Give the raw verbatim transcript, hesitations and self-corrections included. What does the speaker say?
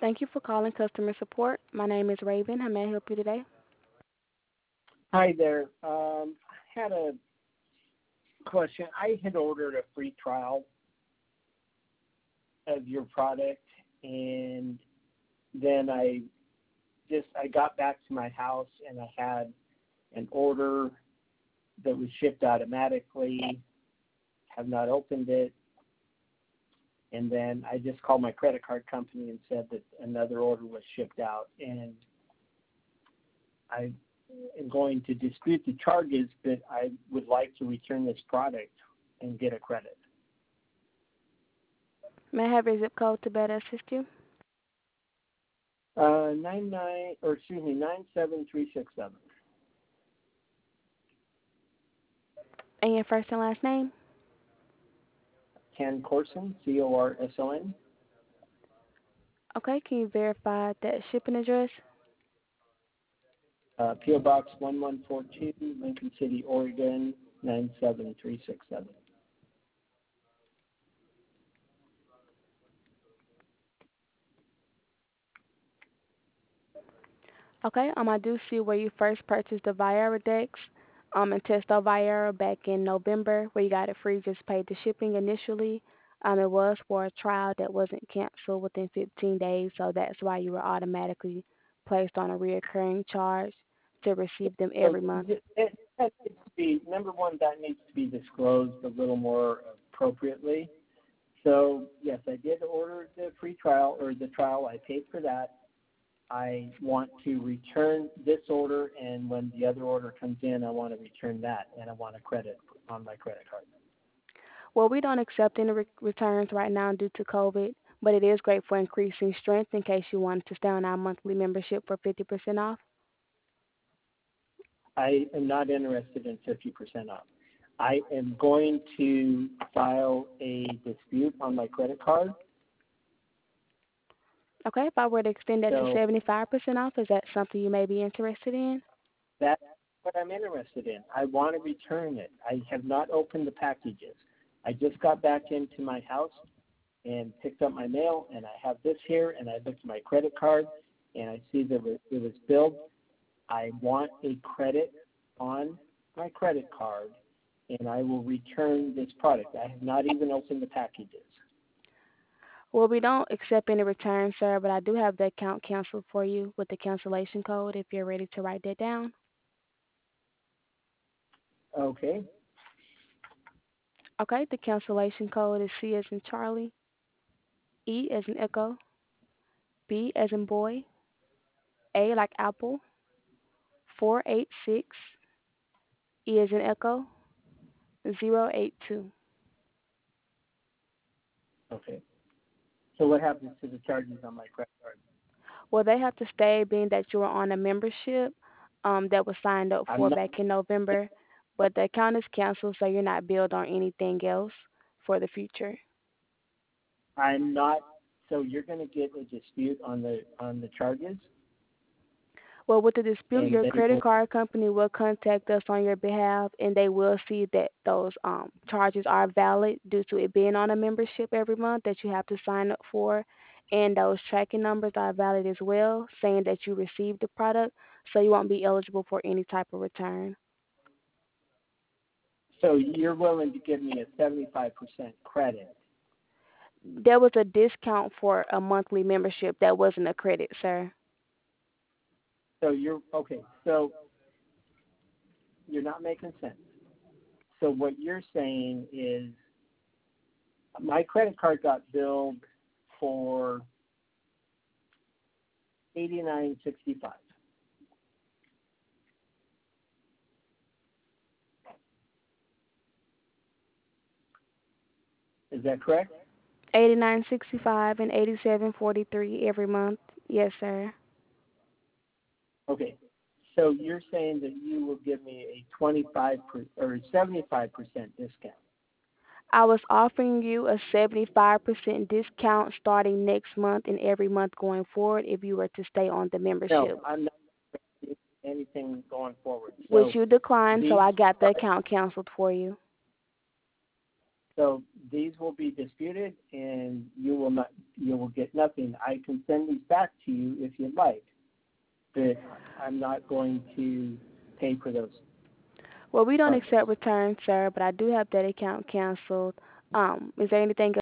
Thank you for calling customer support. My name is Raven. How may I help you today? Hi there. Um, I had a question. I had ordered a free trial of your product, and then I just I got back to my house and I had an order that was shipped automatically. Have not opened it, and then I just called my credit card company and said that another order was shipped out, and I am going to dispute the charges, but I would like to return this product and get a credit. May I have your zip code to better assist you? Uh, nine nine, or excuse me, nine seven three six seven. And your first and last name? Ken Corson, C O R S O N. Okay, can you verify that shipping address? Uh, P O Box one one four two, Lincoln City, Oregon nine seven three six seven. Okay, um, I do see where you first purchased the Viera Dex um, and Testo Viera back in November, where you got it free, just paid the shipping initially. Um, it was for a trial that wasn't canceled within fifteen days, so that's why you were automatically placed on a reoccurring charge to receive them So every month. it, it, that needs to be, number one, that needs to be disclosed a little more appropriately. So yes, I did order the free trial or the trial. I paid for that. I want to return this order, and when the other order comes in, I want to return that, and I want a credit on my credit card. Well, we don't accept any re- returns right now due to COVID, but it is great for increasing strength in case you wanted to stay on our monthly membership for fifty percent off. I am not interested in fifty percent off. I am going to file a dispute on my credit card. Okay, if I were to extend that to So seventy-five percent off, is that something you may be interested in? that's what I'm interested in. I want to return it. I have not opened the packages. I just got back into my house and picked up my mail, and I have this here, and I looked at my credit card, and I see that it was billed. I want a credit on my credit card, and I will return this product. I have not even opened the packages. Well, we don't accept any returns, sir, but I do have the account canceled for you with the cancellation code if you're ready to write that down. Okay. Okay, the cancellation code is C as in Charlie, E as in Echo, B as in boy, A like apple, four eight six, E as in Echo, zero eight two. Okay. So what happens to the charges on my credit card? Well, they have to stay, being that you were on a membership um, that was signed up I'm for not. back in November, but the account is canceled, so you're not billed on anything else for the future. I'm not. So you're going to get a dispute on the on the charges, Well, with the dispute, and your they credit will. card company will contact us on your behalf, and they will see that those um, charges are valid due to it being on a membership every month that you have to sign up for, and those tracking numbers are valid as well, saying that you received the product, so you won't be eligible for any type of return. So you're willing to give me a seventy-five percent credit. There was a discount for a monthly membership that wasn't a credit, sir. So you're okay. So you're not making sense. So what you're saying is my credit card got billed for eighty-nine sixty-five. Is that correct? Eighty-nine sixty-five and eighty-seven forty-three every month. Yes, sir. Okay. So you're saying that you will give me a twenty-five per, or seventy-five percent discount. I was offering you a seventy-five percent discount starting next month and every month going forward if you were to stay on the No, membership, I'm not doing anything going forward. which So you declined, so these I got the account canceled for you. So these will be disputed, and you will not you will get nothing. I can send these back to you if you'd like, but I'm not going to pay for those Well, we don't charges. accept returns, sir, but I do have that account canceled. Um, is there anything